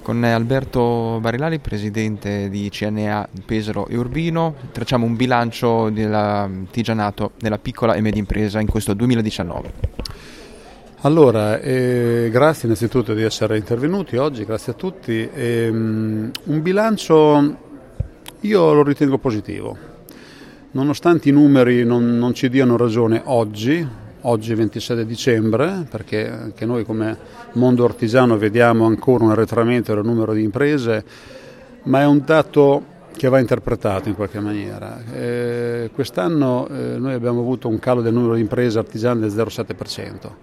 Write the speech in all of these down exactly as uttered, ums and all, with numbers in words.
Con Alberto Barilari, presidente di C N A Pesaro e Urbino, tracciamo un bilancio dell'artigianato della piccola e media impresa in questo duemiladiciannove. Allora, eh, grazie innanzitutto di essere intervenuti oggi, grazie a tutti. Eh, un bilancio io lo ritengo positivo, nonostante i numeri non, non ci diano ragione oggi. Oggi ventisette dicembre, perché anche noi come mondo artigiano vediamo ancora un arretramento del numero di imprese, ma è un dato che va interpretato in qualche maniera. Eh, quest'anno eh, noi abbiamo avuto un calo del numero di imprese artigiane del zero virgola sette per cento,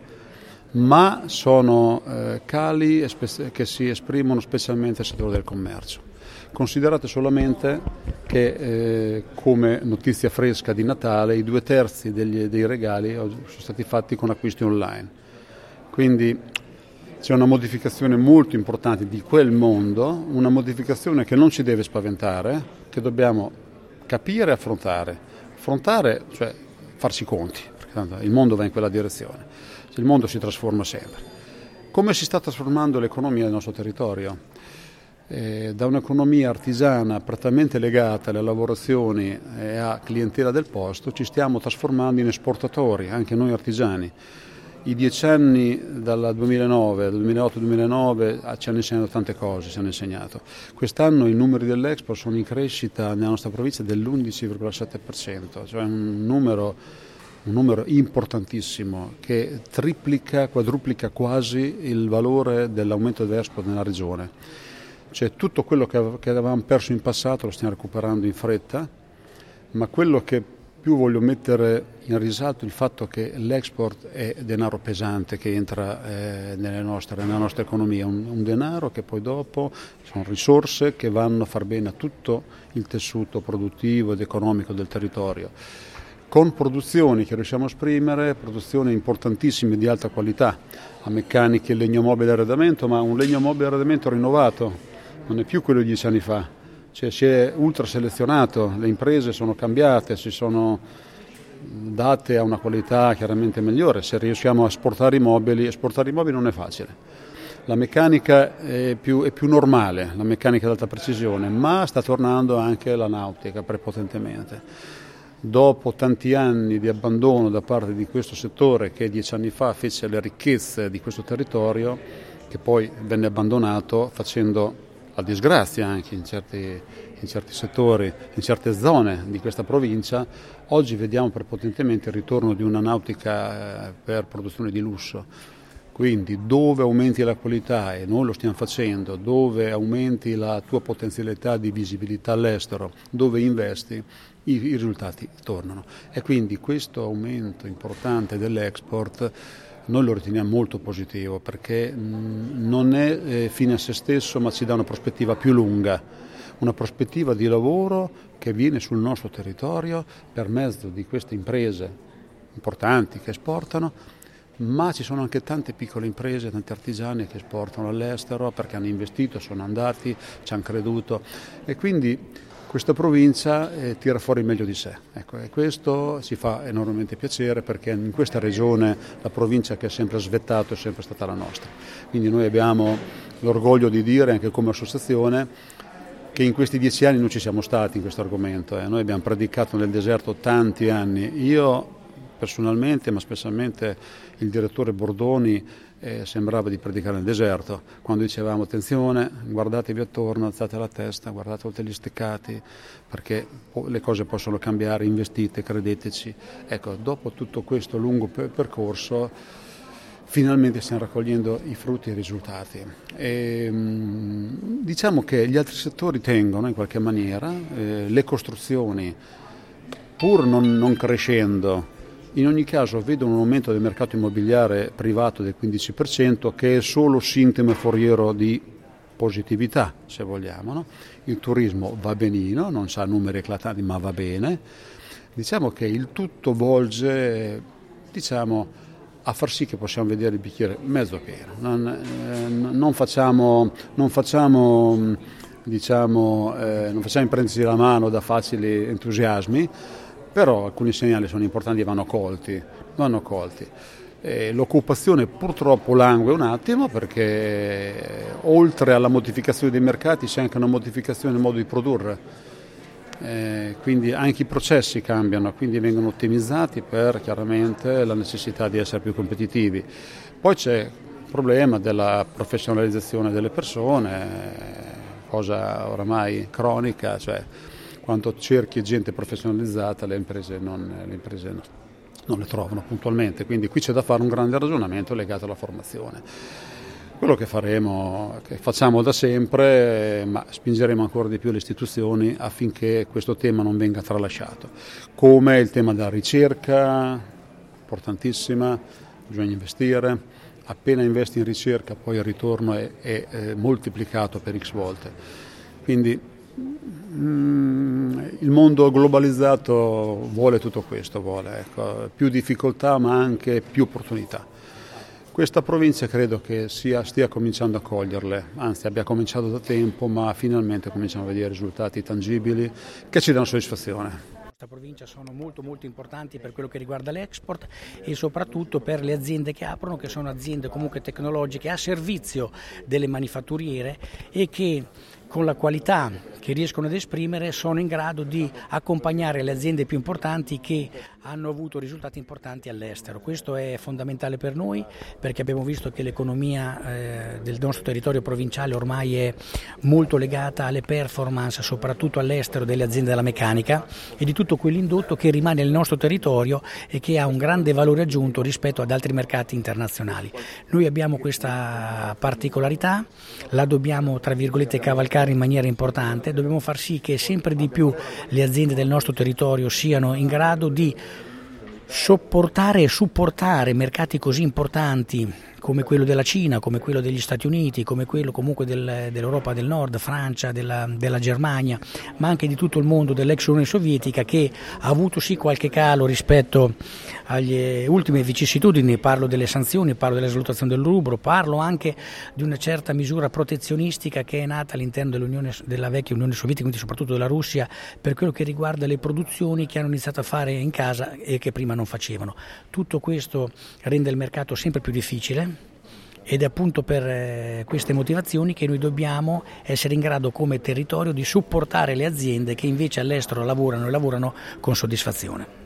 ma sono eh, cali che si esprimono specialmente nel settore del commercio. Considerate solamente che eh, come notizia fresca di Natale i due terzi degli, dei regali sono stati fatti con acquisti online, quindi c'è una modificazione molto importante di quel mondo, una modificazione che non ci deve spaventare, che dobbiamo capire e affrontare. Affrontare, cioè farsi i conti, perché tanto il mondo va in quella direzione, il mondo si trasforma sempre. Come si sta trasformando l'economia del nostro territorio? Eh, da un'economia artigiana prettamente legata alle lavorazioni e a clientela del posto ci stiamo trasformando in esportatori, anche noi artigiani. I dieci anni dal duemilanove, dal duemilaotto duemilanove ci hanno insegnato tante cose, ci hanno insegnato. Quest'anno i numeri dell'Expo sono in crescita nella nostra provincia dell'undici virgola sette per cento, cioè un numero, un numero importantissimo che triplica, quadruplica quasi il valore dell'aumento dell'Expo nella regione. Cioè tutto quello che avevamo perso in passato lo stiamo recuperando in fretta, ma quello che più voglio mettere in risalto è il fatto che l'export è denaro pesante che entra eh, nelle nostre, nella nostra economia, un, un denaro che poi dopo sono risorse che vanno a far bene a tutto il tessuto produttivo ed economico del territorio, con produzioni che riusciamo a esprimere, produzioni importantissime di alta qualità, a meccaniche, legno mobile arredamento, ma un legno mobile arredamento rinnovato. Non è più quello di dieci anni fa, cioè si è ultra selezionato, le imprese sono cambiate, si sono date a una qualità chiaramente migliore. Se riusciamo a esportare i mobili, esportare i mobili non è facile. La meccanica è più, è più normale, la meccanica ad alta precisione, ma sta tornando anche la nautica prepotentemente. Dopo tanti anni di abbandono da parte di questo settore che dieci anni fa fece le ricchezze di questo territorio, che poi venne abbandonato facendo la disgrazia anche in certi, in certi settori, in certe zone di questa provincia, oggi vediamo prepotentemente il ritorno di una nautica per produzione di lusso. Quindi dove aumenti la qualità, e noi lo stiamo facendo, dove aumenti la tua potenzialità di visibilità all'estero, dove investi, i, i risultati tornano. E quindi questo aumento importante dell'export noi lo riteniamo molto positivo, perché mh, non è eh, fine a se stesso, ma ci dà una prospettiva più lunga, una prospettiva di lavoro che viene sul nostro territorio per mezzo di queste imprese importanti che esportano, ma ci sono anche tante piccole imprese, tanti artigiani che esportano all'estero perché hanno investito, sono andati, ci hanno creduto, e quindi questa provincia eh, tira fuori il meglio di sé. Ecco, e questo ci fa enormemente piacere, perché in questa regione la provincia che ha sempre svettato è sempre stata la nostra. Quindi noi abbiamo l'orgoglio di dire, anche come associazione, che in questi dieci anni non ci siamo stati in questo argomento. Eh. Noi abbiamo predicato nel deserto tanti anni. Io personalmente, ma specialmente il direttore Bordoni, eh, sembrava di predicare nel deserto, quando dicevamo attenzione, guardatevi attorno, alzate la testa, guardate oltre gli steccati, perché le cose possono cambiare, investite, credeteci. Ecco, dopo tutto questo lungo percorso, finalmente stiamo raccogliendo i frutti e i risultati. E, diciamo che gli altri settori tengono in qualche maniera, eh, le costruzioni, pur non, non crescendo, in ogni caso vedono un aumento del mercato immobiliare privato del quindici per cento, che è solo sintomo foriero di positività, se vogliamo. No? Il turismo va benino, non ha numeri eclatanti, ma va bene. Diciamo che il tutto volge, diciamo, a far sì che possiamo vedere il bicchiere mezzo pieno. Non, eh, non facciamo, non facciamo, diciamo, eh, non facciamo prendersi la mano da facili entusiasmi, però alcuni segnali sono importanti e vanno colti, vanno colti. Eh, l'occupazione purtroppo langue un attimo perché oltre alla modificazione dei mercati c'è anche una modificazione nel modo di produrre, eh, quindi anche i processi cambiano, quindi vengono ottimizzati per chiaramente la necessità di essere più competitivi. Poi c'è il problema della professionalizzazione delle persone, cosa oramai cronica, cioè quando cerchi gente professionalizzata le imprese non, le imprese non, non le trovano puntualmente, quindi qui c'è da fare un grande ragionamento legato alla formazione. Quello che faremo, che facciamo da sempre, ma spingeremo ancora di più le istituzioni affinché questo tema non venga tralasciato, come il tema della ricerca, importantissima, bisogna investire, appena investi in ricerca poi il ritorno è, è, è moltiplicato per x volte. Quindi mm, il mondo globalizzato vuole tutto questo, vuole ecco, più difficoltà ma anche più opportunità. Questa provincia credo che sia, stia cominciando a coglierle, anzi abbia cominciato da tempo, ma finalmente cominciamo a vedere risultati tangibili che ci danno soddisfazione. Questa provincia sono molto molto importanti per quello che riguarda l'export e soprattutto per le aziende che aprono, che sono aziende comunque tecnologiche a servizio delle manifatturiere e che con la qualità che riescono ad esprimere sono in grado di accompagnare le aziende più importanti che hanno avuto risultati importanti all'estero. Questo è fondamentale per noi perché abbiamo visto che l'economia eh, del nostro territorio provinciale ormai è molto legata alle performance, soprattutto all'estero, delle aziende della meccanica e di tutto quell'indotto che rimane nel nostro territorio e che ha un grande valore aggiunto rispetto ad altri mercati internazionali. Noi abbiamo questa particolarità, la dobbiamo tra virgolette cavalcare in maniera importante, dobbiamo far sì che sempre di più le aziende del nostro territorio siano in grado di sopportare e supportare mercati così importanti come quello della Cina, come quello degli Stati Uniti, come quello comunque del, dell'Europa del Nord, Francia, della, della Germania, ma anche di tutto il mondo dell'ex Unione Sovietica che ha avuto sì qualche calo rispetto alle ultime vicissitudini, parlo delle sanzioni, parlo della svalutazione del rublo, parlo anche di una certa misura protezionistica che è nata all'interno dell'Unione, della vecchia Unione Sovietica, quindi soprattutto della Russia, per quello che riguarda le produzioni che hanno iniziato a fare in casa e che prima non facevano. Tutto questo rende il mercato sempre più difficile. Ed è appunto per queste motivazioni che noi dobbiamo essere in grado come territorio di supportare le aziende che invece all'estero lavorano e lavorano con soddisfazione.